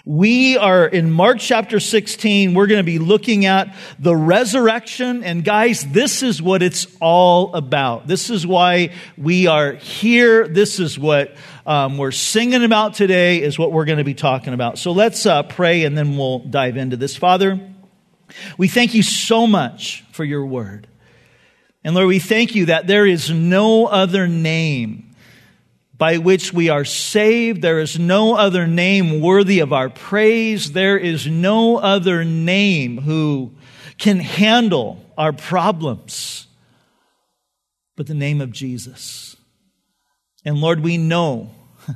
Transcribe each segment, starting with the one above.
We are in Mark chapter 16. We're going to be looking at the resurrection. And guys, this is what it's all about. This is why we are here. This is what we're singing about today, is what we're going to be talking about. So let's pray and then we'll dive into this. Father, we thank you so much for your word. And Lord, we thank you that there is no other name by which we are saved. There is no other name worthy of our praise. There is no other name who can handle our problems but the name of Jesus. And Lord, we know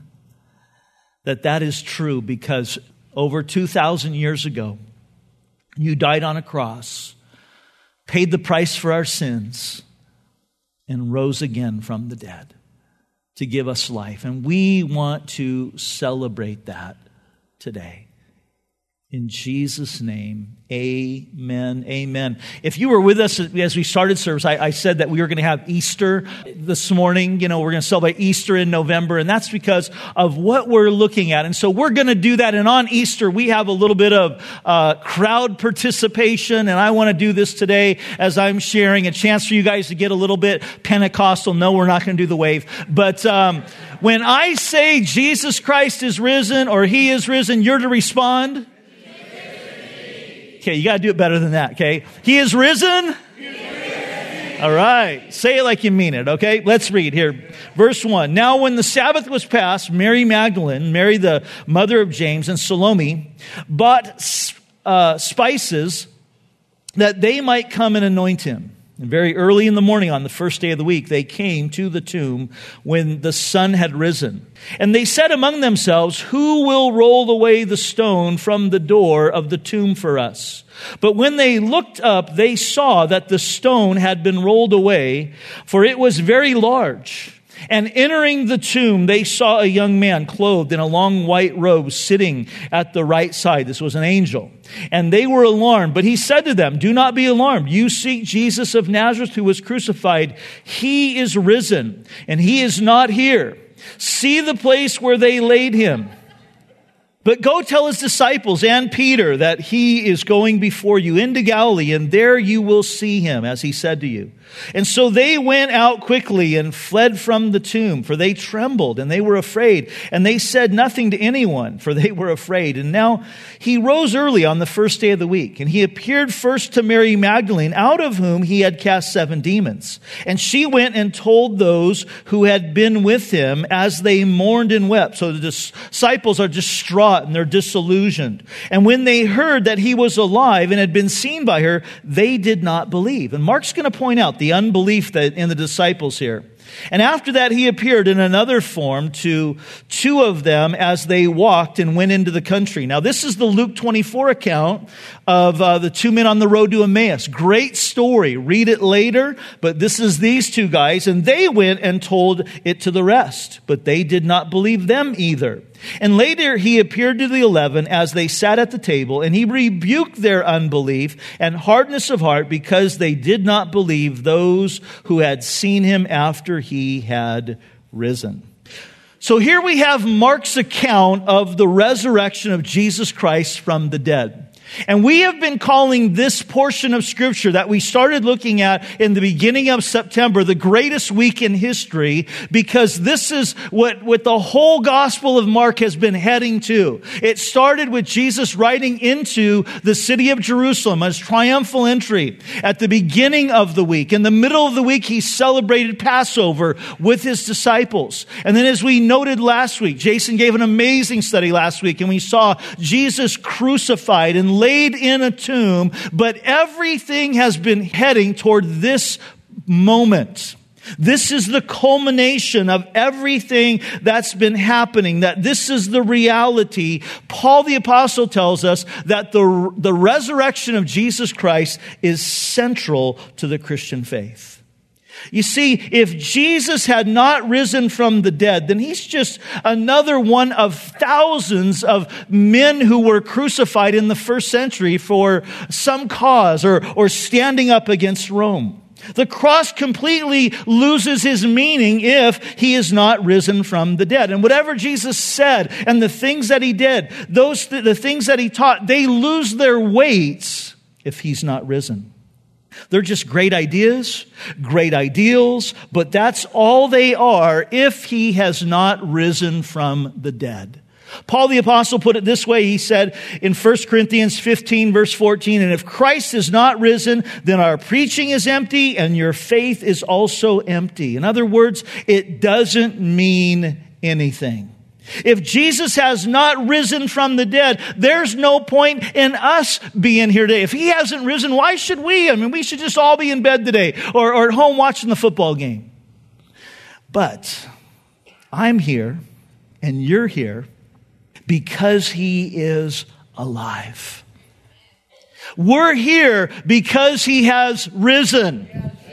that that is true because over 2,000 years ago, you died on a cross, paid the price for our sins, and rose again from the dead to give us life. And we want to celebrate that today. In Jesus' name, amen, amen. If you were with us as we started service, I said that we were going to have Easter this morning. You know, we're going to celebrate Easter in November, and that's because of what we're looking at. And so we're going to do that. And on Easter, we have a little bit of crowd participation, and I want to do this today as I'm sharing, a chance for you guys to get a little bit Pentecostal. No, we're not going to do the wave. But when I say Jesus Christ is risen or He is risen, you're to respond. Okay, you got to do it better than that, okay? He is risen? He is risen. All right. Say it like you mean it, okay? Let's read here. Verse 1. Now when the Sabbath was past, Mary Magdalene, Mary the mother of James, and Salome bought spices that they might come and anoint him. And very early in the morning on the first day of the week, they came to the tomb when the sun had risen. And they said among themselves, "Who will roll away the stone from the door of the tomb for us?" But when they looked up, they saw that the stone had been rolled away, for it was very large. And entering the tomb, they saw a young man clothed in a long white robe sitting at the right side. This was an angel. And they were alarmed. But he said to them, "Do not be alarmed. You seek Jesus of Nazareth who was crucified. He is risen, and he is not here. See the place where they laid him. But go tell his disciples and Peter that he is going before you into Galilee, and there you will see him, as he said to you." And so they went out quickly and fled from the tomb, for they trembled and they were afraid. And they said nothing to anyone, for they were afraid. And now he rose early on the first day of the week, and he appeared first to Mary Magdalene, out of whom he had cast 7 demons. And she went and told those who had been with him as they mourned and wept. So the disciples are distraught and they're disillusioned. And when they heard that he was alive and had been seen by her, they did not believe. And Mark's going to point out the unbelief that in the disciples here. And after that, he appeared in another form to 2 of them as they walked and went into the country. Now, this is the Luke 24 account of the 2 men on the road to Emmaus. Great story. Read it later. But this is these 2 guys, and they went and told it to the rest. But they did not believe them either. And later he appeared to the 11 as they sat at the table, and he rebuked their unbelief and hardness of heart because they did not believe those who had seen him after he had risen. So here we have Mark's account of the resurrection of Jesus Christ from the dead. And we have been calling this portion of Scripture that we started looking at in the beginning of September the greatest week in history, because this is what the whole Gospel of Mark has been heading to. It started with Jesus riding into the city of Jerusalem as triumphal entry at the beginning of the week. In the middle of the week, he celebrated Passover with his disciples. And then, as we noted last week, Jason gave an amazing study last week, and we saw Jesus crucified and laid in a tomb, but everything has been heading toward this moment. This is the culmination of everything that's been happening, that this is the reality. Paul the Apostle tells us that the resurrection of Jesus Christ is central to the Christian faith. You see, if Jesus had not risen from the dead, then he's just another one of thousands of men who were crucified in the first century for some cause or standing up against Rome. The cross completely loses his meaning if he is not risen from the dead. And whatever Jesus said and the things that he did, the things that he taught, they lose their weights if he's not risen. They're just great ideas, great ideals, but that's all they are if he has not risen from the dead. Paul the Apostle put it this way. He said in 1 Corinthians 15, verse 14, and if Christ is not risen, then our preaching is empty and your faith is also empty. In other words, it doesn't mean anything. If Jesus has not risen from the dead, there's no point in us being here today. If he hasn't risen, why should we? I mean, we should just all be in bed today or at home watching the football game. But I'm here and you're here because he is alive. We're here because he has risen.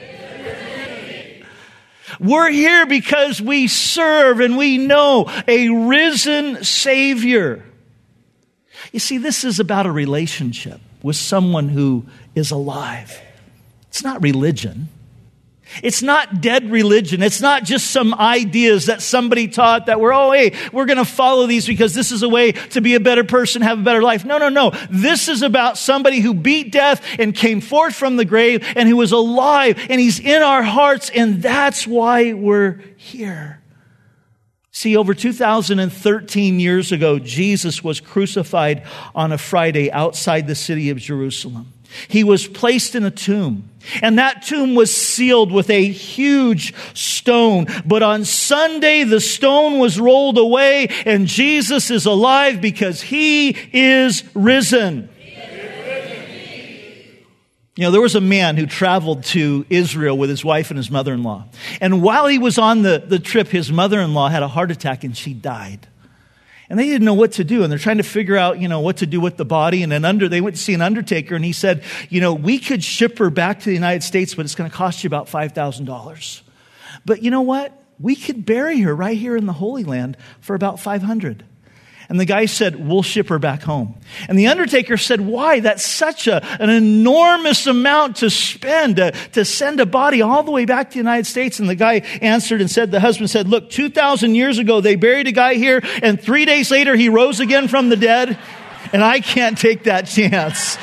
We're here because we serve and we know a risen Savior. You see, this is about a relationship with someone who is alive. It's not religion. It's not dead religion. It's not just some ideas that somebody taught that we're going to follow these because this is a way to be a better person, have a better life. No. This is about somebody who beat death and came forth from the grave and who was alive, and he's in our hearts, and that's why we're here. See, over 2013 years ago, Jesus was crucified on a Friday outside the city of Jerusalem. He was placed in a tomb, and that tomb was sealed with a huge stone. But on Sunday, the stone was rolled away, and Jesus is alive because he is risen. You know, there was a man who traveled to Israel with his wife and his mother-in-law. And while he was on the trip, his mother-in-law had a heart attack and she died. And they didn't know what to do. And they're trying to figure out, what to do with the body. And then they went to see an undertaker, and he said, we could ship her back to the United States, but it's going to cost you about $5,000. But you know what? We could bury her right here in the Holy Land for about $500. And the guy said, we'll ship her back home. And the undertaker said, why? That's such an enormous amount to spend to send a body all the way back to the United States. And the guy answered and said, the husband said, look, 2,000 years ago, they buried a guy here, and 3 days later, he rose again from the dead. And I can't take that chance.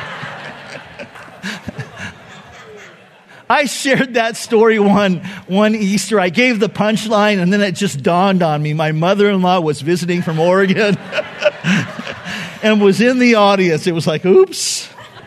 I shared that story one Easter. I gave the punchline, and then it just dawned on me. My mother-in-law was visiting from Oregon and was in the audience. It was like, oops.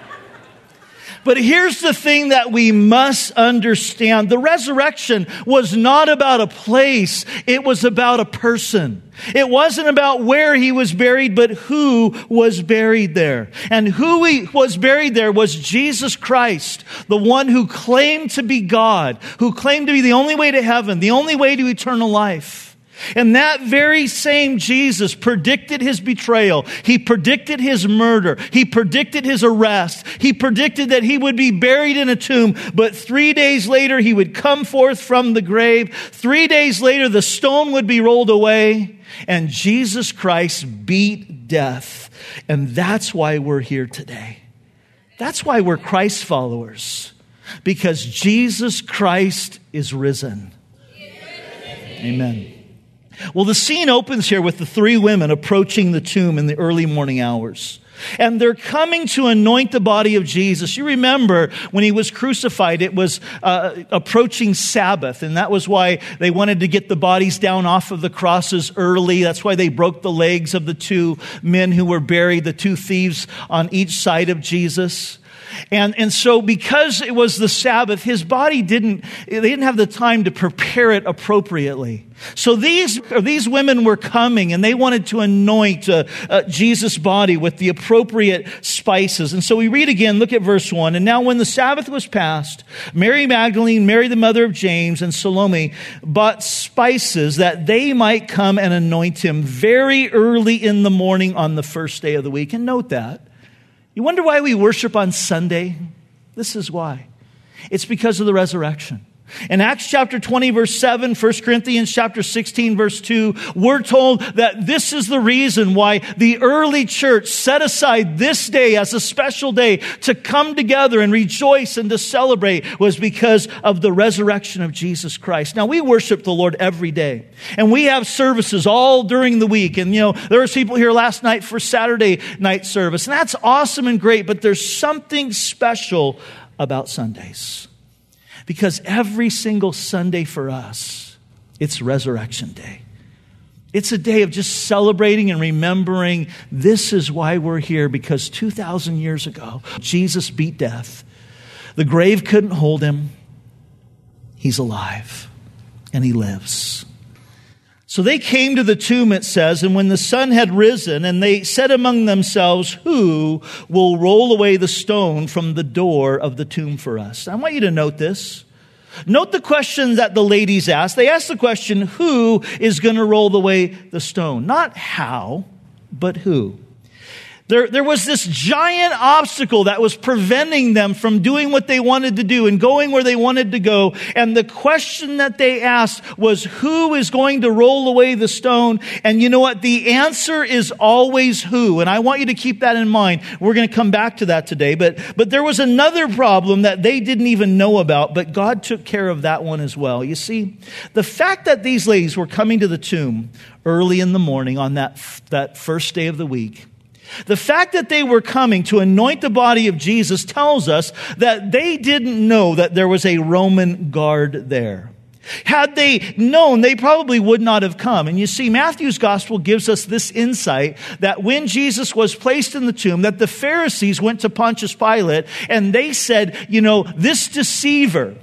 But here's the thing that we must understand. The resurrection was not about a place. It was about a person. It wasn't about where he was buried, but who was buried there. And who he was buried there was Jesus Christ, the one who claimed to be God, who claimed to be the only way to heaven, the only way to eternal life. And that very same Jesus predicted his betrayal. He predicted his murder. He predicted his arrest. He predicted that he would be buried in a tomb. But 3 days later, he would come forth from the grave. 3 days later, the stone would be rolled away. And Jesus Christ beat death. And that's why we're here today. That's why we're Christ followers. Because Jesus Christ is risen. Amen. Well, the scene opens here with the three women approaching the tomb in the early morning hours. And they're coming to anoint the body of Jesus. You remember when he was crucified, it was approaching Sabbath. And that was why they wanted to get the bodies down off of the crosses early. That's why they broke the legs of the two men who were buried, the two thieves on each side of Jesus. And so because it was the Sabbath, his body they didn't have the time to prepare it appropriately. So these women were coming, and they wanted to anoint Jesus' body with the appropriate spices. And so we read again, look at verse 1. And now when the Sabbath was passed, Mary Magdalene, Mary the mother of James, and Salome bought spices that they might come and anoint him very early in the morning on the first day of the week. And note that. You wonder why we worship on Sunday? This is why. It's because of the resurrection. In Acts chapter 20, verse 7, 1 Corinthians chapter 16, verse 2, we're told that this is the reason why the early church set aside this day as a special day to come together and rejoice and to celebrate, was because of the resurrection of Jesus Christ. Now, we worship the Lord every day, and we have services all during the week. And, there was people here last night for Saturday night service, and that's awesome and great, but there's something special about Sundays. Because every single Sunday for us, it's Resurrection Day. It's a day of just celebrating and remembering this is why we're here, because 2,000 years ago, Jesus beat death. The grave couldn't hold him. He's alive, and he lives. So they came to the tomb, it says, and when the sun had risen, and they said among themselves, who will roll away the stone from the door of the tomb for us? I want you to note this. Note the question that the ladies asked. They asked the question, who is going to roll away the stone? Not how, but who. There was this giant obstacle that was preventing them from doing what they wanted to do and going where they wanted to go. And the question that they asked was, who is going to roll away the stone? And you know what? The answer is always who. And I want you to keep that in mind. We're going to come back to that today. But there was another problem that they didn't even know about, but God took care of that one as well. You see, the fact that these ladies were coming to the tomb early in the morning on that first day of the week, the fact that they were coming to anoint the body of Jesus tells us that they didn't know that there was a Roman guard there. Had they known, they probably would not have come. And you see, Matthew's gospel gives us this insight that when Jesus was placed in the tomb, that the Pharisees went to Pontius Pilate and they said, this deceiver,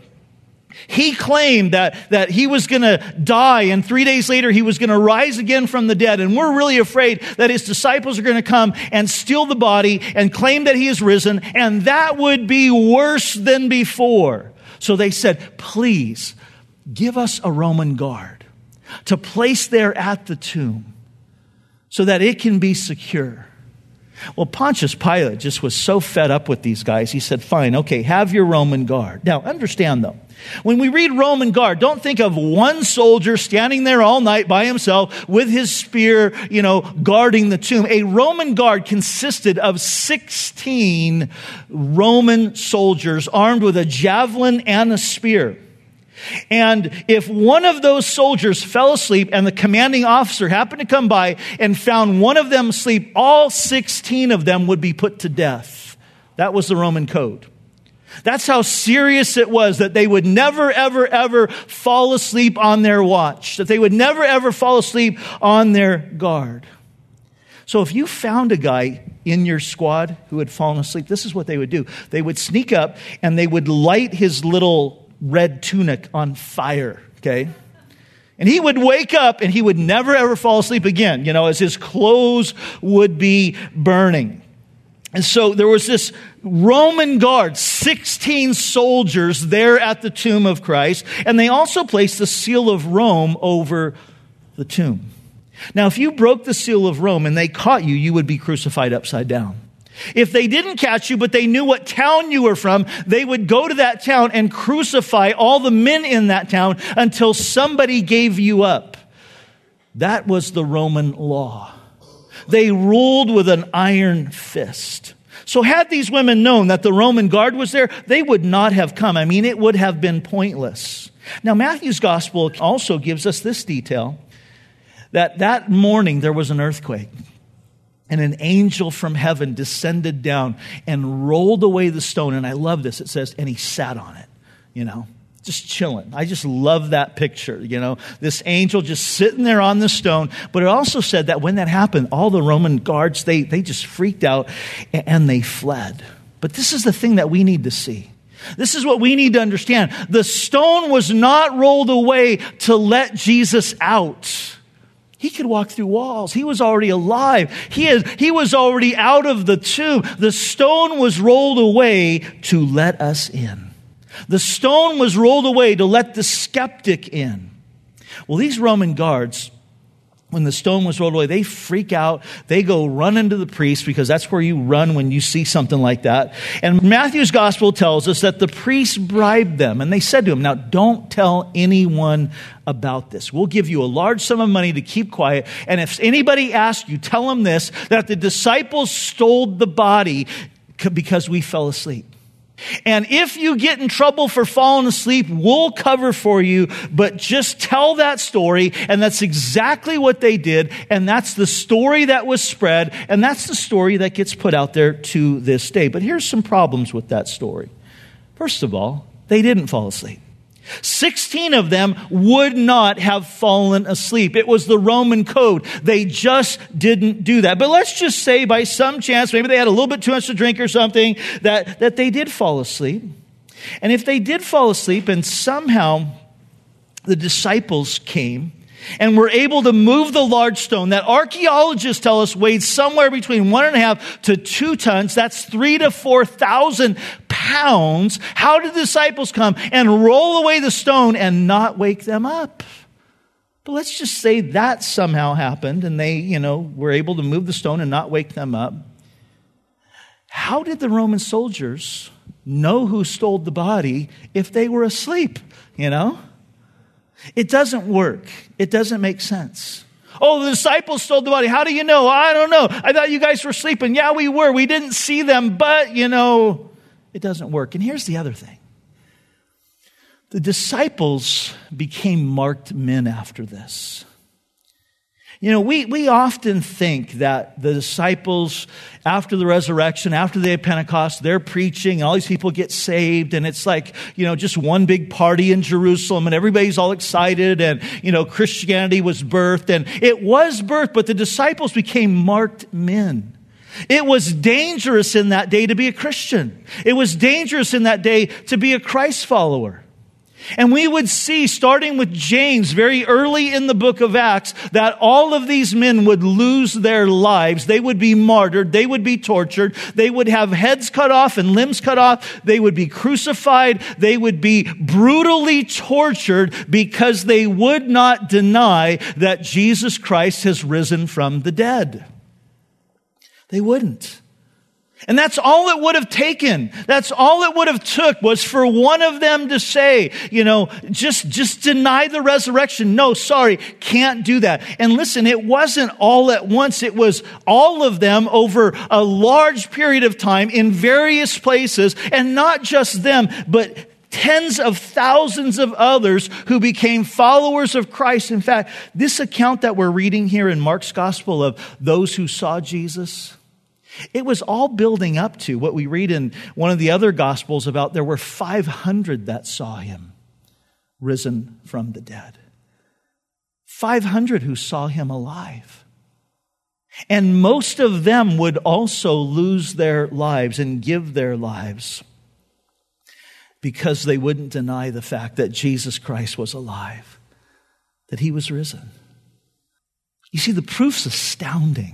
he claimed that he was going to die, and 3 days later he was going to rise again from the dead. And we're really afraid that his disciples are going to come and steal the body and claim that he is risen, and that would be worse than before. So they said, please give us a Roman guard to place there at the tomb so that it can be secure. Well, Pontius Pilate just was so fed up with these guys. He said, fine, okay, have your Roman guard. Now, understand though, when we read Roman guard, don't think of one soldier standing there all night by himself with his spear, guarding the tomb. A Roman guard consisted of 16 Roman soldiers armed with a javelin and a spear. And if one of those soldiers fell asleep and the commanding officer happened to come by and found one of them asleep, all 16 of them would be put to death. That was the Roman code. That's how serious it was, that they would never, ever, ever fall asleep on their watch, that they would never, ever fall asleep on their guard. So if you found a guy in your squad who had fallen asleep, this is what they would do. They would sneak up and they would light his little red tunic on fire, okay? And he would wake up and he would never, ever fall asleep again, as his clothes would be burning. And so there was this Roman guard, 16 soldiers there at the tomb of Christ, and they also placed the seal of Rome over the tomb. Now, if you broke the seal of Rome and they caught you, you would be crucified upside down. If they didn't catch you, but they knew what town you were from, they would go to that town and crucify all the men in that town until somebody gave you up. That was the Roman law. They ruled with an iron fist. So had these women known that the Roman guard was there, they would not have come. It would have been pointless. Now, Matthew's gospel also gives us this detail, that morning there was an earthquake. And an angel from heaven descended down and rolled away the stone. And I love this. It says, and he sat on it, just chilling. I just love that picture, this angel just sitting there on the stone. But it also said that when that happened, all the Roman guards, they just freaked out and they fled. But this is the thing that we need to see. This is what we need to understand. The stone was not rolled away to let Jesus out. He could walk through walls. He was already alive. He was already out of the tomb. The stone was rolled away to let us in. The stone was rolled away to let the skeptic in. Well, these Roman guards, when the stone was rolled away, they freak out. They go run into the priest, because that's where you run when you see something like that. And Matthew's gospel tells us that the priest bribed them. And they said to him, now don't tell anyone about this. We'll give you a large sum of money to keep quiet. And if anybody asks you, tell them this, that the disciples stole the body because we fell asleep. And if you get in trouble for falling asleep, we'll cover for you, but just tell that story. And that's exactly what they did. And that's the story that was spread. And that's the story that gets put out there to this day. But here's some problems with that story. First of all, they didn't fall asleep. 16 of them would not have fallen asleep. It was the Roman code. They just didn't do that. But let's just say by some chance, maybe they had a little bit too much to drink or something, that they did fall asleep. And if they did fall asleep and somehow the disciples came and were able to move the large stone that archaeologists tell us weighed somewhere between 1.5 to 2 tons. That's 3,000 to 4,000 pounds. How did the disciples come and roll away the stone and not wake them up? But let's just say that somehow happened and they, were able to move the stone and not wake them up. How did the Roman soldiers know who stole the body if they were asleep, It doesn't work. It doesn't make sense. Oh, the disciples stole the body. How do you know? I don't know. I thought you guys were sleeping. Yeah, we were. We didn't see them, but, it doesn't work. And here's the other thing. The disciples became marked men after this. We often think that the disciples, after the resurrection, after the day of Pentecost, they're preaching, and all these people get saved, and it's like, just one big party in Jerusalem, and everybody's all excited, and, Christianity was birthed, and it was birthed, but the disciples became marked men. It was dangerous in that day to be a Christian. It was dangerous in that day to be a Christ follower. And we would see, starting with James very early in the book of Acts, that all of these men would lose their lives. They would be martyred. They would be tortured. They would have heads cut off and limbs cut off. They would be crucified. They would be brutally tortured because they would not deny that Jesus Christ has risen from the dead. They wouldn't. And that's all it would have taken. That's all it would have took was for one of them to say, just deny the resurrection. No, sorry, can't do that. And listen, it wasn't all at once. It was all of them over a large period of time in various places, and not just them, but tens of thousands of others who became followers of Christ. In fact, this account that we're reading here in Mark's gospel of those who saw Jesus, it was all building up to what we read in one of the other Gospels about there were 500 that saw him risen from the dead. 500 who saw him alive. And most of them would also lose their lives and give their lives because they wouldn't deny the fact that Jesus Christ was alive, that he was risen. You see, the proof's astounding.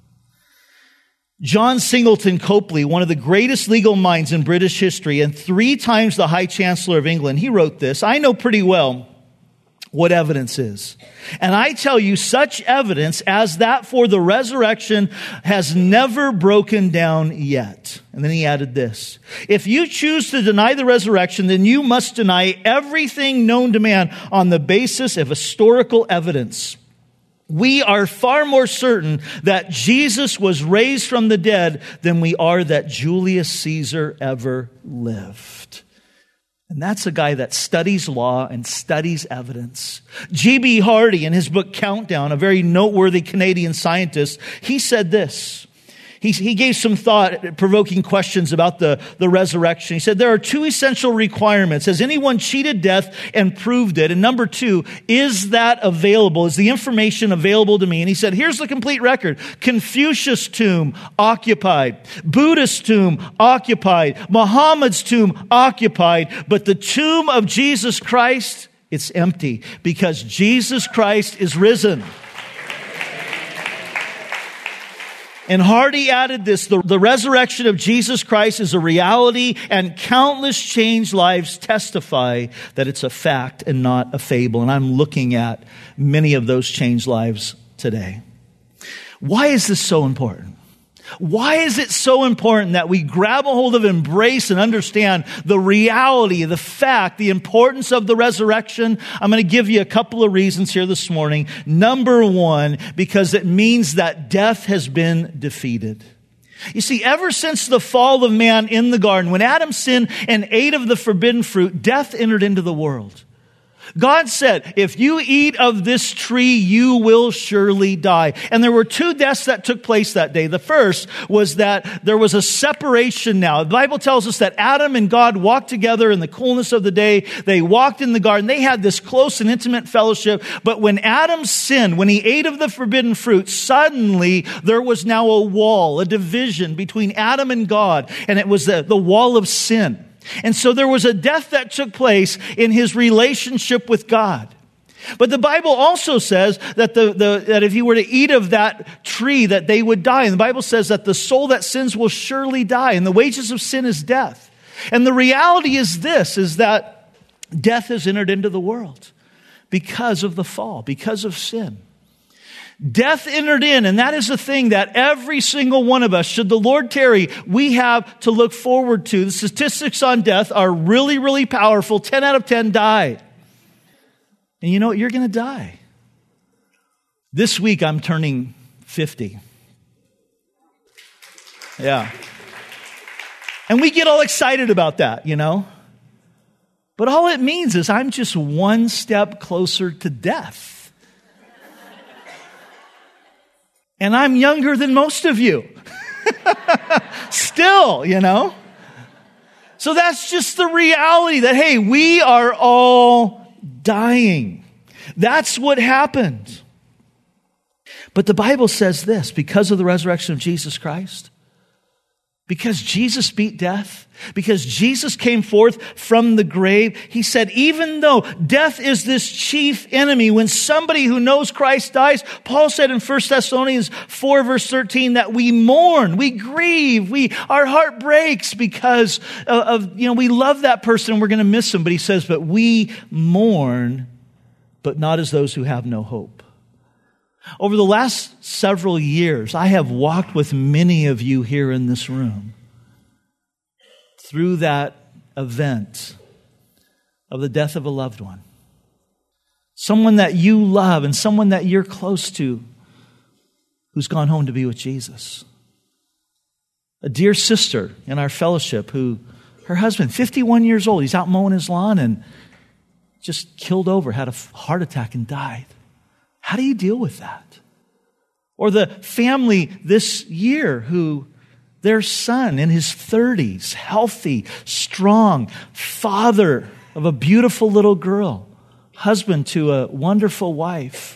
John Singleton Copley, one of the greatest legal minds in British history and 3 times the High Chancellor of England, he wrote this: I know pretty well what evidence is. And I tell you, such evidence as that for the resurrection has never broken down yet. And then he added this: if you choose to deny the resurrection, then you must deny everything known to man on the basis of historical evidence. We are far more certain that Jesus was raised from the dead than we are that Julius Caesar ever lived. And that's a guy that studies law and studies evidence. G.B. Hardy, in his book Countdown, a very noteworthy Canadian scientist, he said this. He gave some thought-provoking questions about the resurrection. He said, there are 2 essential requirements. Has anyone cheated death and proved it? And number 2, is that available? Is the information available to me? And he said, here's the complete record. Confucius' tomb, occupied. Buddha's tomb, occupied. Muhammad's tomb, occupied. But the tomb of Jesus Christ, it's empty because Jesus Christ is risen. And Hardy added this: the resurrection of Jesus Christ is a reality, and countless changed lives testify that it's a fact and not a fable. And I'm looking at many of those changed lives today. Why is this so important? Why is it so important that we grab a hold of, embrace, and understand the reality, the fact, the importance of the resurrection? I'm going to give you a couple of reasons here this morning. Number one, because it means that death has been defeated. You see, ever since the fall of man in the garden, when Adam sinned and ate of the forbidden fruit, death entered into the world. God said, if you eat of this tree, you will surely die. And there were two deaths that took place that day. The first was that there was a separation now. The Bible tells us that Adam and God walked together in the coolness of the day. They walked in the garden. They had this close and intimate fellowship. But when Adam sinned, when he ate of the forbidden fruit, suddenly there was now a wall, a division between Adam and God. And it was the wall of sin. And so there was a death that took place in his relationship with God. But the Bible also says that that if you were to eat of that tree, that they would die. And the Bible says that the soul that sins will surely die. And the wages of sin is death. And the reality is this, is that death has entered into the world because of the fall, because of sin. Death entered in, and that is the thing that every single one of us, should the Lord tarry, we have to look forward to. The statistics on death are really, really powerful. 10 out of 10 die. And you know what? You're going to die. This week, I'm turning 50. Yeah. And we get all excited about that, you know. But all it means is I'm just one step closer to death. And I'm younger than most of you. Still, you know. So that's just the reality that, hey, we are all dying. That's what happened. But the Bible says this, because of the resurrection of Jesus Christ, because Jesus beat death, because Jesus came forth from the grave, he said, even though death is this chief enemy, when somebody who knows Christ dies, Paul said in 1 Thessalonians 4 verse 13 that we mourn, we grieve, our heart breaks because we love that person and we're going to miss him. But he says, but we mourn, but not as those who have no hope. Over the last several years, I have walked with many of you here in this room through that event of the death of a loved one. Someone that you love and someone that you're close to who's gone home to be with Jesus. A dear sister in our fellowship who, her husband, 51 years old, he's out mowing his lawn and just killed over, had a heart attack and died. How do you deal with that? Or the family this year who their son in his 30s, healthy, strong, father of a beautiful little girl, husband to a wonderful wife.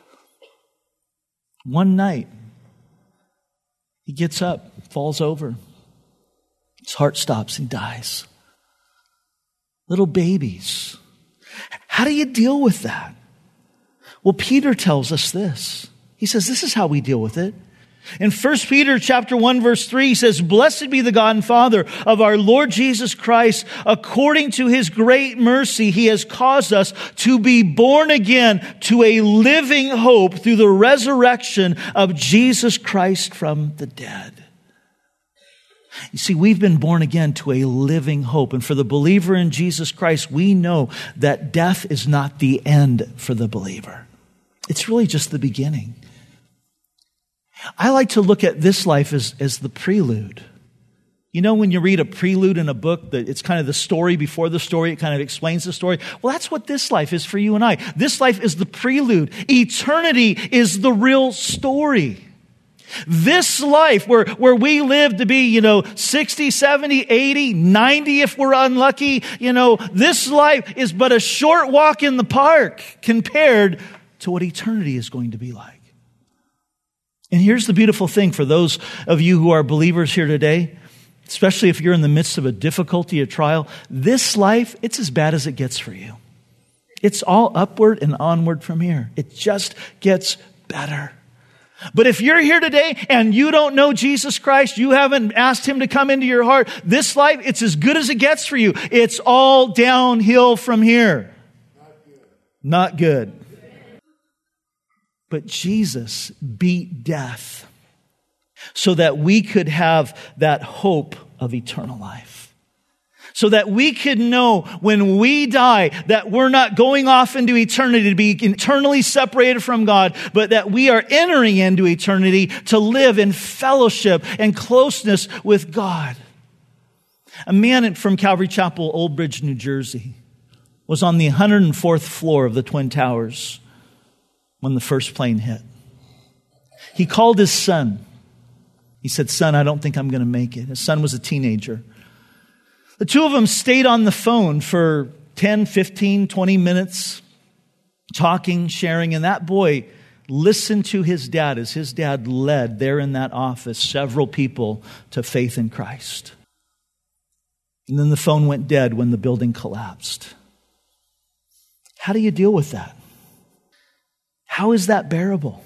One night, he gets up, falls over. His heart stops and dies. Little babies. How do you deal with that? Well, Peter tells us this. He says, this is how we deal with it. In 1 Peter chapter 1 verse 3, he says, blessed be the God and Father of our Lord Jesus Christ. According to his great mercy, he has caused us to be born again to a living hope through the resurrection of Jesus Christ from the dead. You see, we've been born again to a living hope. And for the believer in Jesus Christ, we know that death is not the end for the believer. It's really just the beginning. I like to look at this life as the prelude. You know, when you read a prelude in a book, that it's kind of the story before the story, it kind of explains the story. Well, that's what this life is for you and I. This life is the prelude. Eternity is the real story. This life where we live to be, 60, 70, 80, 90 if we're unlucky, this life is but a short walk in the park compared to what eternity is going to be like. And here's the beautiful thing for those of you who are believers here today, especially if you're in the midst of a difficulty, a trial, this life, it's as bad as it gets for you. It's all upward and onward from here. It just gets better. But if you're here today and you don't know Jesus Christ, you haven't asked him to come into your heart, this life, it's as good as it gets for you. It's all downhill from here. Not good. But Jesus beat death so that we could have that hope of eternal life. So that we could know when we die that we're not going off into eternity to be eternally separated from God, but that we are entering into eternity to live in fellowship and closeness with God. A man from Calvary Chapel, Old Bridge, New Jersey, was on the 104th floor of the Twin Towers when the first plane hit. He called his son. He said, "Son, I don't think I'm going to make it." His son was a teenager. The two of them stayed on the phone for 10, 15, 20 minutes, talking, sharing, and that boy listened to his dad as his dad led there in that office several people to faith in Christ. And then the phone went dead when the building collapsed. How do you deal with that? How is that bearable?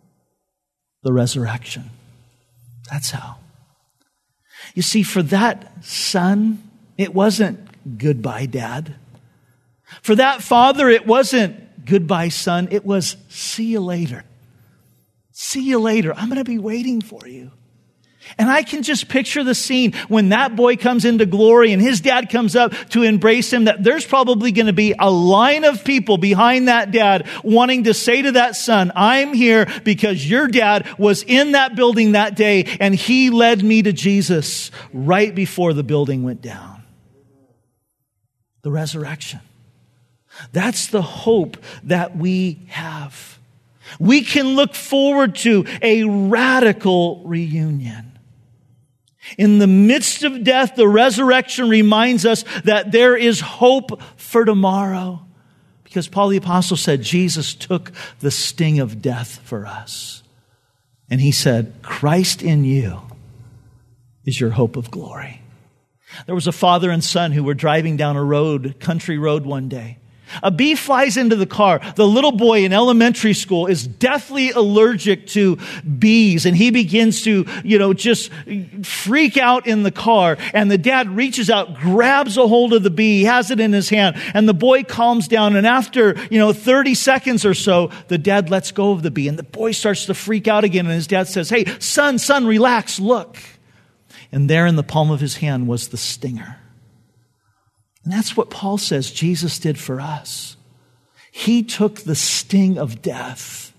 The resurrection. That's how. You see, for that son, it wasn't goodbye, Dad. For that father, it wasn't goodbye, son. It was see you later. See you later. I'm going to be waiting for you. And I can just picture the scene when that boy comes into glory and his dad comes up to embrace him, that there's probably going to be a line of people behind that dad wanting to say to that son, "I'm here because your dad was in that building that day and he led me to Jesus right before the building went down." The resurrection. That's the hope that we have. We can look forward to a radical reunion. In the midst of death, the resurrection reminds us that there is hope for tomorrow. Because Paul the Apostle said Jesus took the sting of death for us. And he said, "Christ in you is your hope of glory." There was a father and son who were driving down a country road one day. A bee flies into the car. The little boy in elementary school is deathly allergic to bees, and he begins to, just freak out in the car. And the dad reaches out, grabs a hold of the bee, he has it in his hand, and the boy calms down. And after, 30 seconds or so, the dad lets go of the bee, and the boy starts to freak out again. And his dad says, "Hey, son, relax, look." And there in the palm of his hand was the stinger. And that's what Paul says Jesus did for us. He took the sting of death.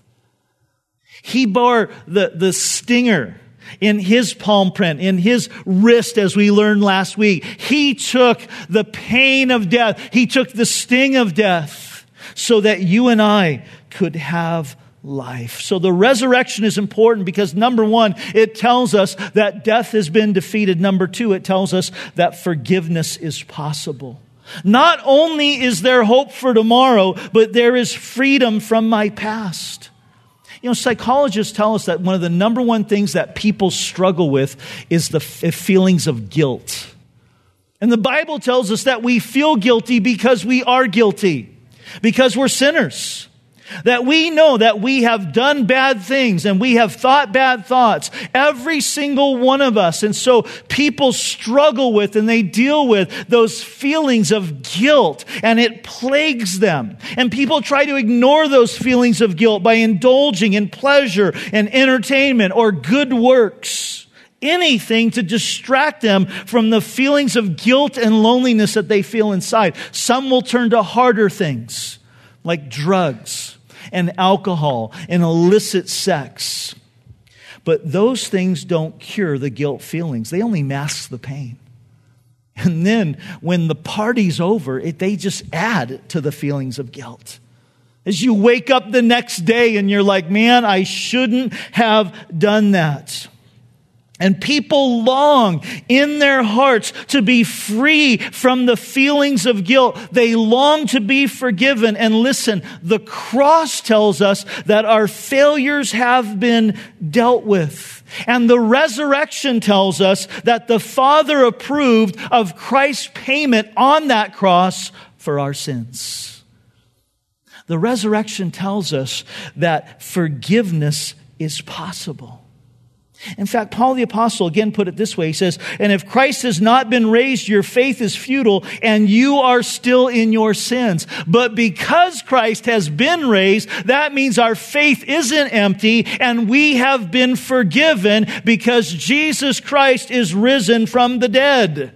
He bore the stinger in his palm print, in his wrist, as we learned last week. He took the pain of death. He took the sting of death so that you and I could have life. So the resurrection is important because, number one, it tells us that death has been defeated. Number two, it tells us that forgiveness is possible. Not only is there hope for tomorrow, but there is freedom from my past. Psychologists tell us that one of the number one things that people struggle with is the feelings of guilt. And the Bible tells us that we feel guilty because we are guilty, because we're sinners. That we know that we have done bad things and we have thought bad thoughts, every single one of us. And so people struggle with and they deal with those feelings of guilt, and it plagues them. And people try to ignore those feelings of guilt by indulging in pleasure and entertainment or good works. Anything to distract them from the feelings of guilt and loneliness that they feel inside. Some will turn to harder things like drugs and alcohol and illicit sex. But those things don't cure the guilt feelings. They only mask the pain. And then when the party's over, they just add to the feelings of guilt. As you wake up the next day and you're like, "Man, I shouldn't have done that." And people long in their hearts to be free from the feelings of guilt. They long to be forgiven. And listen, the cross tells us that our failures have been dealt with. And the resurrection tells us that the Father approved of Christ's payment on that cross for our sins. The resurrection tells us that forgiveness is possible. In fact, Paul the Apostle again put it this way. He says, and if Christ has not been raised, your faith is futile and you are still in your sins. But because Christ has been raised, that means our faith isn't empty and we have been forgiven because Jesus Christ is risen from the dead.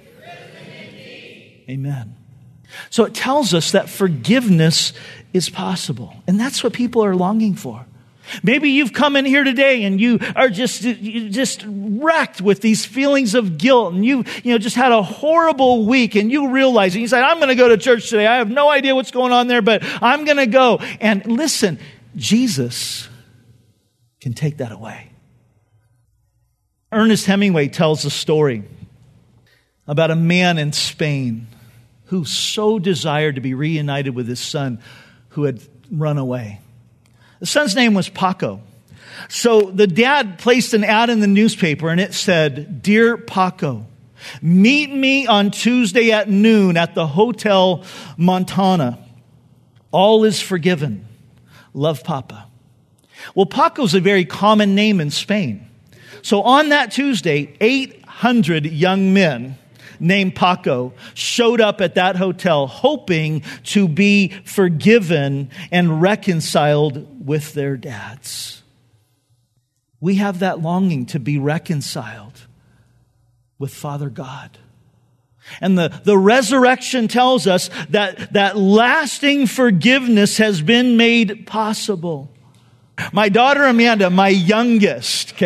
Amen. So it tells us that forgiveness is possible. And that's what people are longing for. Maybe you've come in here today and you are just wrecked with these feelings of guilt, and you just had a horrible week, and you realize, and you say, I'm going to go to church today. I have no idea what's going on there, but I'm going to go. And listen, Jesus can take that away. Ernest Hemingway tells a story about a man in Spain who so desired to be reunited with his son who had run away. The son's name was Paco. So the dad placed an ad in the newspaper and it said, Dear Paco, meet me on Tuesday at noon at the Hotel Montana. All is forgiven. Love, Papa. Well, Paco's a very common name in Spain. So on that Tuesday, 800 young men named Paco showed up at that hotel hoping to be forgiven and reconciled with their dads. We have that longing to be reconciled with Father God. And the resurrection tells us that lasting forgiveness has been made possible. My daughter Amanda, my youngest,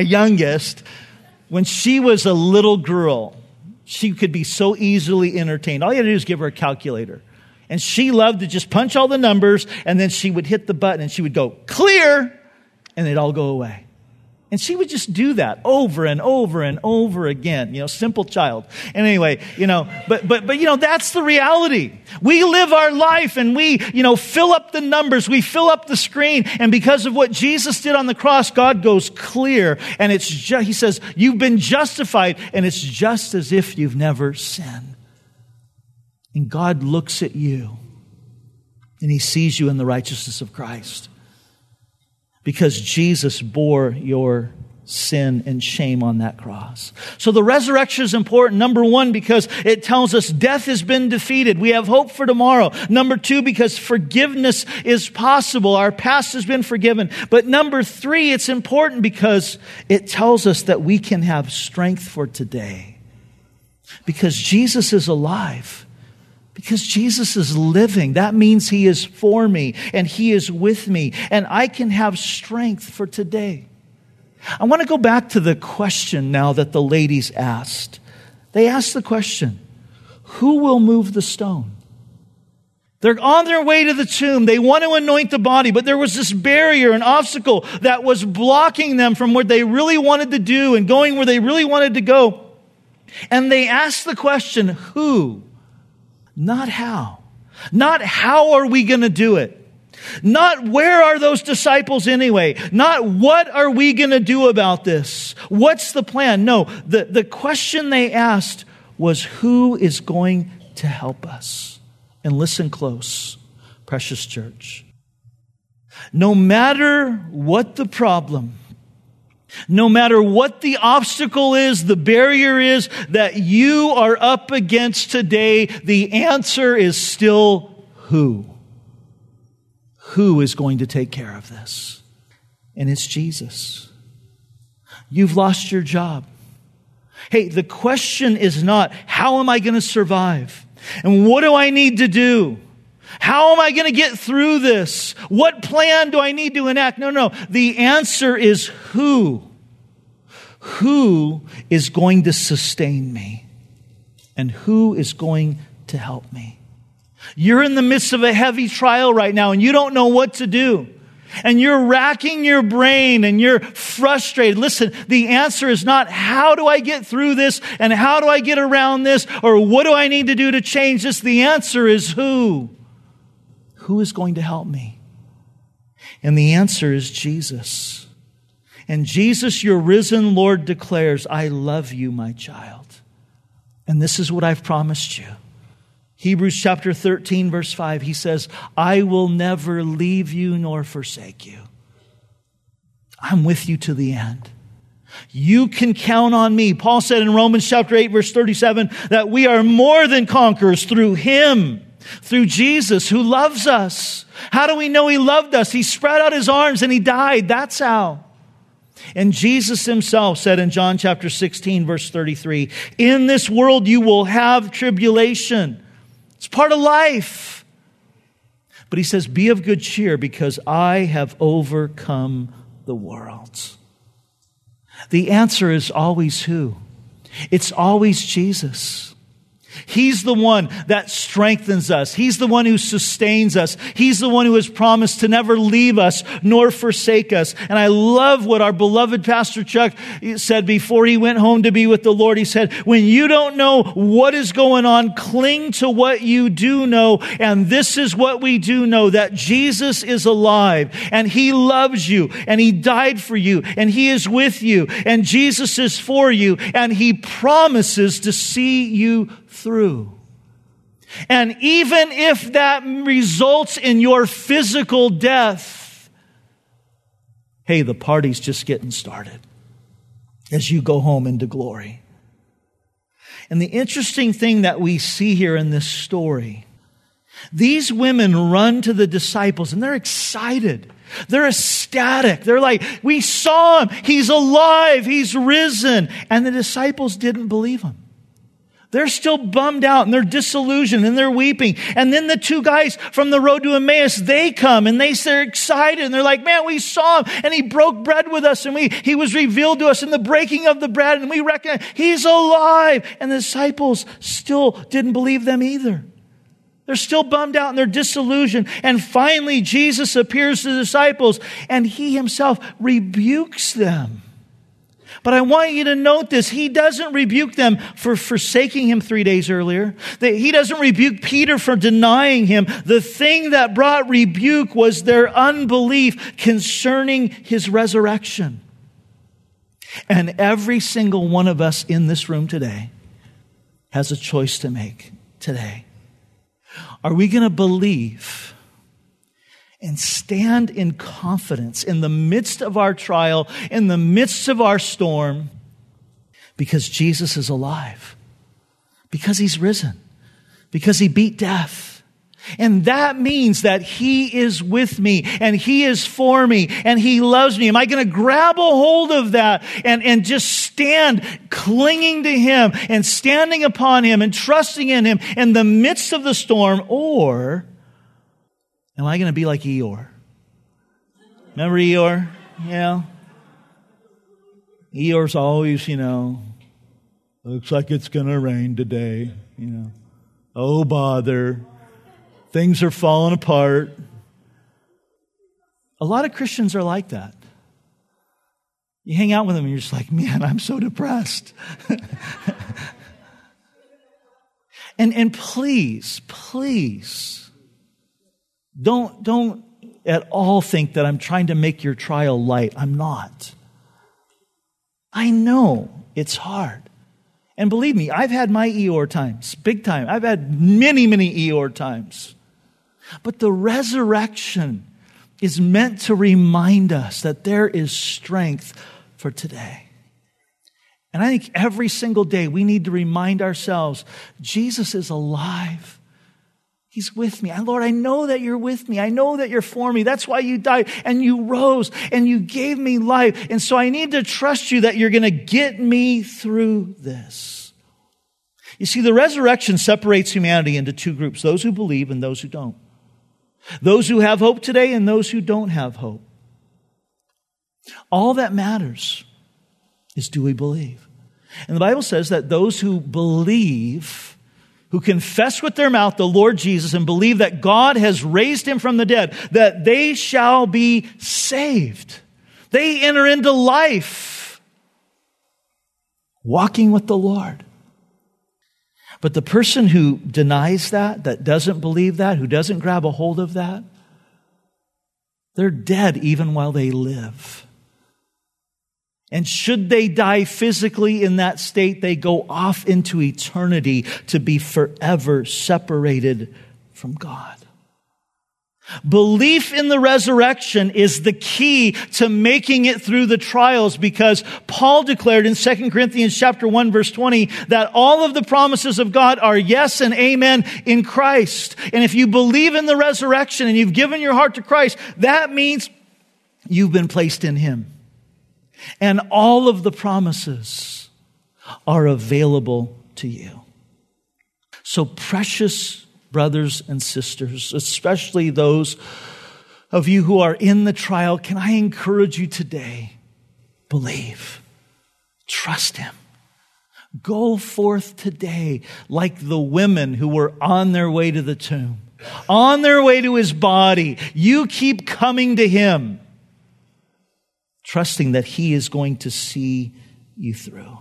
when she was a little girl, she could be so easily entertained. All you had to do is give her a calculator. And she loved to just punch all the numbers, and then she would hit the button and she would go, clear, and they'd all go away. And she would just do that over and over and over again. Simple child. And anyway, but that's the reality. We live our life and we, fill up the numbers. We fill up the screen. And because of what Jesus did on the cross, God goes clear. And he says, you've been justified. And it's just as if you've never sinned. And God looks at you and He sees you in the righteousness of Christ. Because Jesus bore your sin and shame on that cross. So the resurrection is important. Number one, because it tells us death has been defeated. We have hope for tomorrow. Number two, because forgiveness is possible. Our past has been forgiven. But number three, it's important because it tells us that we can have strength for today. Because Jesus is alive. Because Jesus is living. That means He is for me and He is with me. And I can have strength for today. I want to go back to the question now that the ladies asked. They asked the question, who will move the stone? They're on their way to the tomb. They want to anoint the body, but there was this barrier, an obstacle that was blocking them from what they really wanted to do and going where they really wanted to go. And they asked the question, who? Not how. Not how are we going to do it. Not where are those disciples anyway. Not what are we going to do about this. What's the plan? No, the question they asked was who is going to help us? And listen close, precious church. No matter what the problem, no matter what the obstacle is, the barrier is that you are up against today, the answer is still who? Who is going to take care of this? And it's Jesus. You've lost your job. Hey, the question is not, how am I going to survive? And what do I need to do? How am I going to get through this? What plan do I need to enact? No. The answer is who? Who is going to sustain me? And who is going to help me? You're in the midst of a heavy trial right now and you don't know what to do. And you're racking your brain and you're frustrated. Listen, the answer is not how do I get through this and how do I get around this or what do I need to do to change this? The answer is who? Who is going to help me? And the answer is Jesus. And Jesus, your risen Lord, declares, I love you, my child. And this is what I've promised you. Hebrews chapter 13, verse 5, he says, I will never leave you nor forsake you. I'm with you to the end. You can count on me. Paul said in Romans chapter 8, verse 37, that we are more than conquerors through Him, through Jesus who loves us. How do we know He loved us? He spread out His arms and He died. That's how. And Jesus Himself said in John chapter 16, verse 33, in this world you will have tribulation. It's part of life. But He says, be of good cheer because I have overcome the world. The answer is always who? It's always Jesus. He's the one that strengthens us. He's the one who sustains us. He's the one who has promised to never leave us nor forsake us. And I love what our beloved Pastor Chuck said before he went home to be with the Lord. He said, when you don't know what is going on, cling to what you do know. And this is what we do know, that Jesus is alive and He loves you and He died for you and He is with you and Jesus is for you and He promises to see you through. And even if that results in your physical death, hey, the party's just getting started as you go home into glory. And the interesting thing that we see here in this story, these women run to the disciples and they're excited. They're ecstatic. They're like, we saw Him. He's alive. He's risen. And the disciples didn't believe Him. They're still bummed out and they're disillusioned and they're weeping. And then the two guys from the road to Emmaus, they come and they're excited and they're like, man, we saw Him and He broke bread with us and He was revealed to us in the breaking of the bread and we recognize He's alive. And the disciples still didn't believe them either. They're still bummed out and they're disillusioned. And finally, Jesus appears to the disciples and He Himself rebukes them. But I want you to note this. He doesn't rebuke them for forsaking Him 3 days earlier. He doesn't rebuke Peter for denying Him. The thing that brought rebuke was their unbelief concerning His resurrection. And every single one of us in this room today has a choice to make today. Are we going to believe and stand in confidence in the midst of our trial, in the midst of our storm, because Jesus is alive, because He's risen, because He beat death. And that means that He is with me and He is for me and He loves me. Am I going to grab a hold of that and just stand clinging to Him and standing upon Him and trusting in Him in the midst of the storm? Or am I going to be like Eeyore? Remember Eeyore? Yeah. Eeyore's always, looks like it's going to rain today. Oh, bother. Things are falling apart. A lot of Christians are like that. You hang out with them and you're just like, man, I'm so depressed. and please, don't at all think that I'm trying to make your trial light. I'm not. I know it's hard. And believe me, I've had my Eeyore times, big time. I've had many, many Eeyore times. But the resurrection is meant to remind us that there is strength for today. And I think every single day we need to remind ourselves, Jesus is alive. He's with me. Lord, I know that you're with me. I know that you're for me. That's why you died and you rose and you gave me life. And so I need to trust you that you're going to get me through this. You see, the resurrection separates humanity into two groups, those who believe and those who don't. Those who have hope today and those who don't have hope. All that matters is, do we believe? And the Bible says that those who believe, who confess with their mouth the Lord Jesus and believe that God has raised Him from the dead, that they shall be saved. They enter into life, walking with the Lord. But the person who denies that doesn't believe that, who doesn't grab a hold of that, they're dead even while they live. And should they die physically in that state, they go off into eternity to be forever separated from God. Belief in the resurrection is the key to making it through the trials, because Paul declared in 2 Corinthians chapter 1 verse 20 that all of the promises of God are yes and amen in Christ. And if you believe in the resurrection and you've given your heart to Christ, that means you've been placed in Him. And all of the promises are available to you. So precious brothers and sisters, especially those of you who are in the trial, can I encourage you today? Believe. Trust Him. Go forth today like the women who were on their way to the tomb, on their way to His body. You keep coming to Him, trusting that He is going to see you through.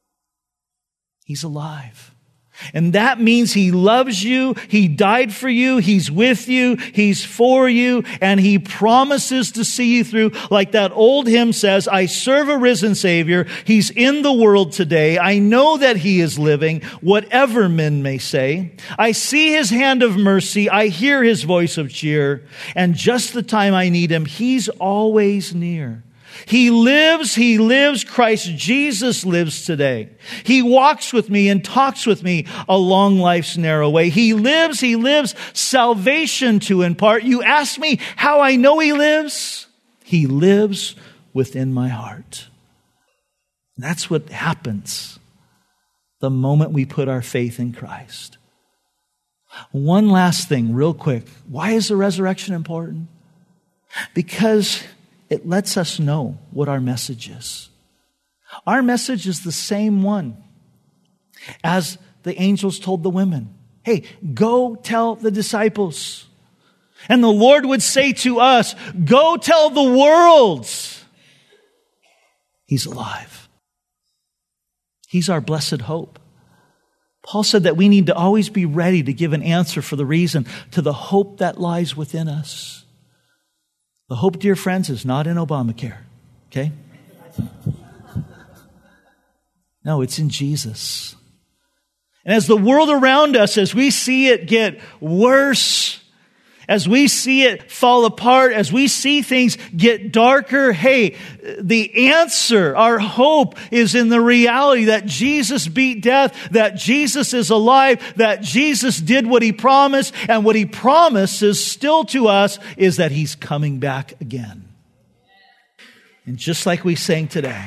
He's alive. And that means He loves you. He died for you. He's with you. He's for you. And He promises to see you through. Like that old hymn says, I serve a risen Savior. He's in the world today. I know that He is living, whatever men may say. I see His hand of mercy. I hear His voice of cheer. And just the time I need Him, He's always near. He lives, Christ Jesus lives today. He walks with me and talks with me along life's narrow way. He lives, salvation to impart. You ask me how I know He lives? He lives within my heart. That's what happens the moment we put our faith in Christ. One last thing, real quick. Why is the resurrection important? Because it lets us know what our message is. Our message is the same one as the angels told the women. Hey, go tell the disciples. And the Lord would say to us, go tell the world He's alive. He's our blessed hope. Paul said that we need to always be ready to give an answer for the reason to the hope that lies within us. The hope, dear friends, is not in Obamacare, okay? No, it's in Jesus. And as the world around us, as we see it get worse, as we see it fall apart, as we see things get darker, hey, the answer, our hope is in the reality that Jesus beat death, that Jesus is alive, that Jesus did what He promised, and what He promises still to us is that He's coming back again. And just like we sang today,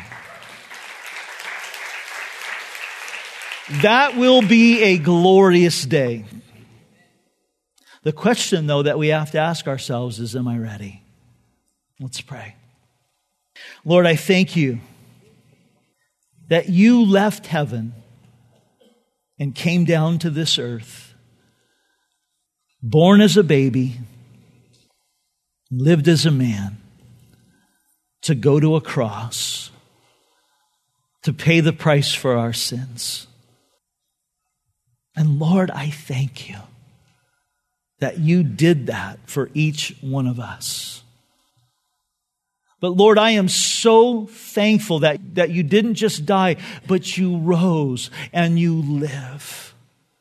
that will be a glorious day. The question, though, that we have to ask ourselves is, am I ready? Let's pray. Lord, I thank You that You left heaven and came down to this earth, born as a baby, lived as a man, to go to a cross, to pay the price for our sins. And Lord, I thank You that You did that for each one of us. But Lord, I am so thankful that You didn't just die, but You rose and You live.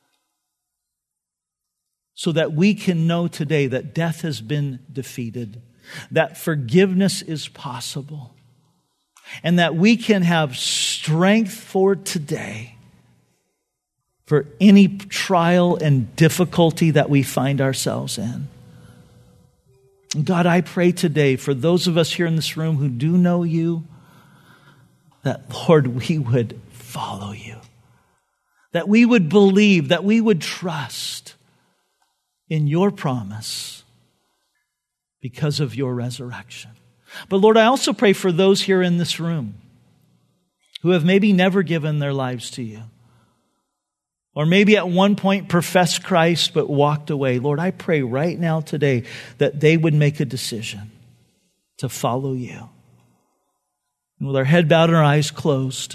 So that we can know today that death has been defeated, that forgiveness is possible, and that we can have strength for today, for any trial and difficulty that we find ourselves in. God, I pray today for those of us here in this room who do know You, that, Lord, we would follow You, that we would believe, that we would trust in Your promise because of Your resurrection. But Lord, I also pray for those here in this room who have maybe never given their lives to You, or maybe at one point professed Christ but walked away. Lord, I pray right now today that they would make a decision to follow You. And with our head bowed and our eyes closed,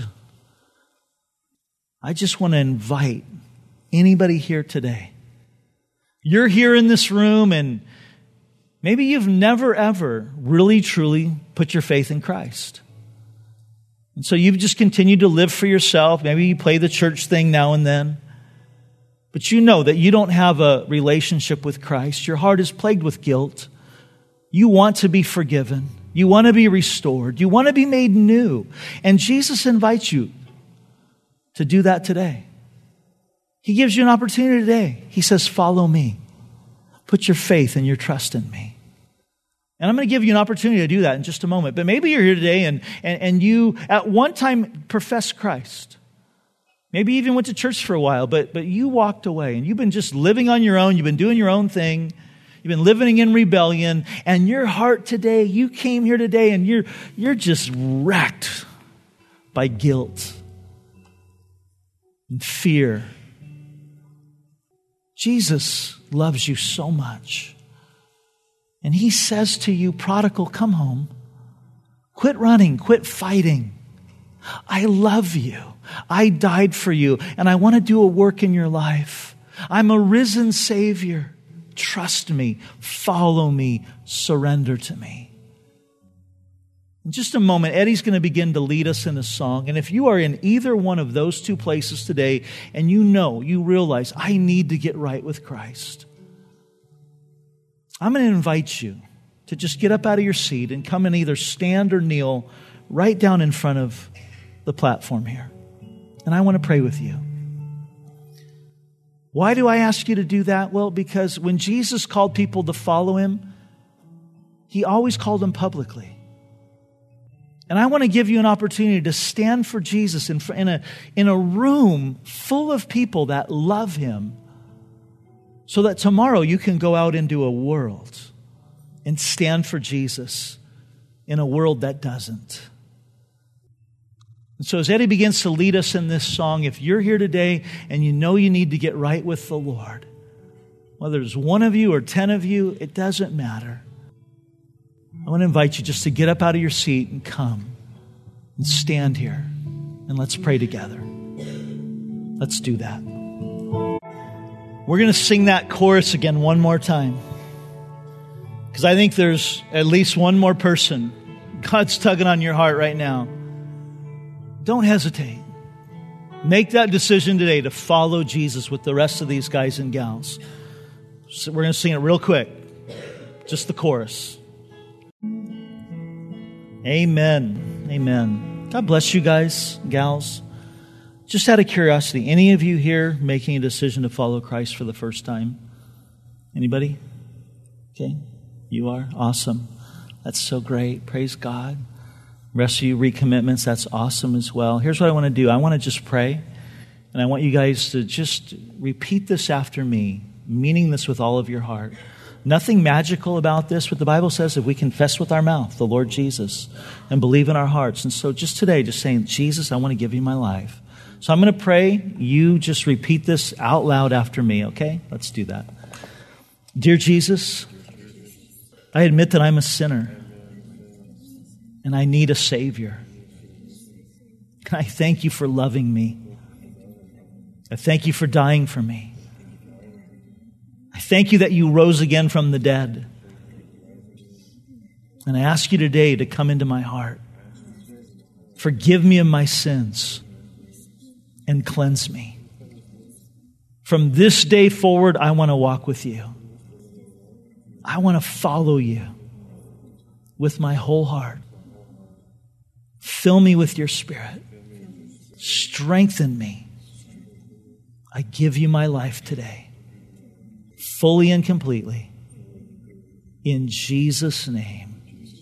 I just want to invite anybody here today. You're here in this room and maybe you've never ever really truly put your faith in Christ. And so you've just continued to live for yourself. Maybe you play the church thing now and then. but you know that you don't have a relationship with Christ. Your heart is plagued with guilt. You want to be forgiven. You want to be restored. You want to be made new. And Jesus invites you to do that today. He gives you an opportunity today. He says, follow me. Put your faith and your trust in me. And I'm going to give you an opportunity to do that in just a moment. But maybe you're here today and you at one time professed Christ. Maybe you even went to church for a while, but you walked away and you've been just living on your own. You've been doing your own thing. You've been living in rebellion. And your heart today, you came here today and you're just wrecked by guilt and fear. Jesus loves you so much. And He says to you, prodigal, come home. Quit running, quit fighting. I love you. I died for you, and I want to do a work in your life. I'm a risen Savior. Trust me, follow me, surrender to me. In just a moment, Eddie's going to begin to lead us in a song. And if you are in either one of those two places today, and you realize, I need to get right with Christ, I'm going to invite you to just get up out of your seat and come and either stand or kneel right down in front of the platform here. And I want to pray with you. Why do I ask you to do that? Well, because when Jesus called people to follow Him, He always called them publicly. And I want to give you an opportunity to stand for Jesus in a room full of people that love Him, so that tomorrow you can go out into a world and stand for Jesus in a world that doesn't. And so as Eddie begins to lead us in this song, if you're here today and you know you need to get right with the Lord, whether it's one of you or 10 of you, it doesn't matter. I want to invite you just to get up out of your seat and come and stand here and let's pray together. Let's do that. We're going to sing that chorus again one more time, because I think there's at least one more person God's tugging on your heart right now. Don't hesitate. Make that decision today to follow Jesus with the rest of these guys and gals. So we're going to sing it real quick. Just the chorus. Amen. Amen. God bless you guys, gals. Just out of curiosity, any of you here making a decision to follow Christ for the first time? Anybody? Okay. You are? Awesome. That's so great. Praise God. The rest of you recommitments, that's awesome as well. Here's what I want to do. I want to just pray, and I want you guys to just repeat this after me, meaning this with all of your heart. Nothing magical about this, but the Bible says if we confess with our mouth the Lord Jesus and believe in our hearts. And so just today, just saying, Jesus, I want to give you my life. So I'm going to pray. You just repeat this out loud after me, okay? Let's do that. Dear Jesus, I admit that I'm a sinner and I need a Savior. I thank you for loving me. I thank you for dying for me. I thank you that you rose again from the dead. And I ask you today to come into my heart. Forgive me of my sins and cleanse me. From this day forward, I want to walk with you. I want to follow you with my whole heart. Fill me with your Spirit. Strengthen me. I give you my life today, fully and completely. In Jesus' name.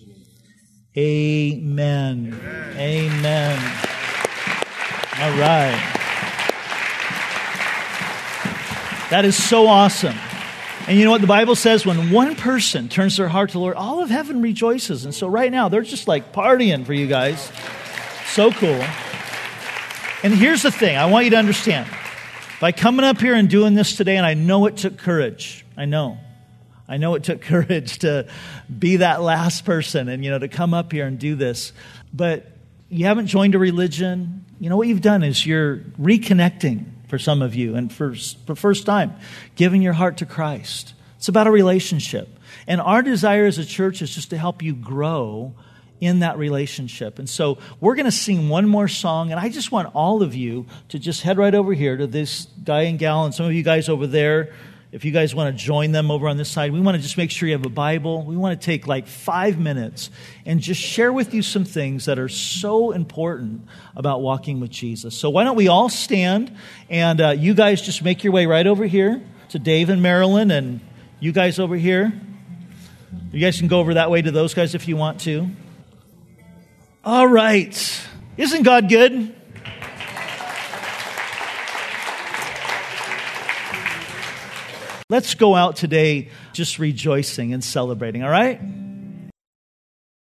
Amen. Amen. All right. That is so awesome. And you know what the Bible says? When one person turns their heart to the Lord, all of heaven rejoices. And so right now, they're just like partying for you guys. So cool. And here's the thing. I want you to understand. By coming up here and doing this today, and I know it took courage. I know it took courage to be that last person and, to come up here and do this. But you haven't joined a religion. You know what you've done is you're reconnecting for some of you, and for first time, giving your heart to Christ. It's about a relationship. And our desire as a church is just to help you grow in that relationship. And so we're going to sing one more song, and I just want all of you to just head right over here to this guy and gal, and some of you guys over there. If you guys want to join them over on this side, we want to just make sure you have a Bible. We want to take like 5 minutes and just share with you some things that are so important about walking with Jesus. So why don't we all stand, and you guys just make your way right over here to Dave and Marilyn, and you guys over here. You guys can go over that way to those guys if you want to. All right. Isn't God good? Let's go out today just rejoicing and celebrating, all right?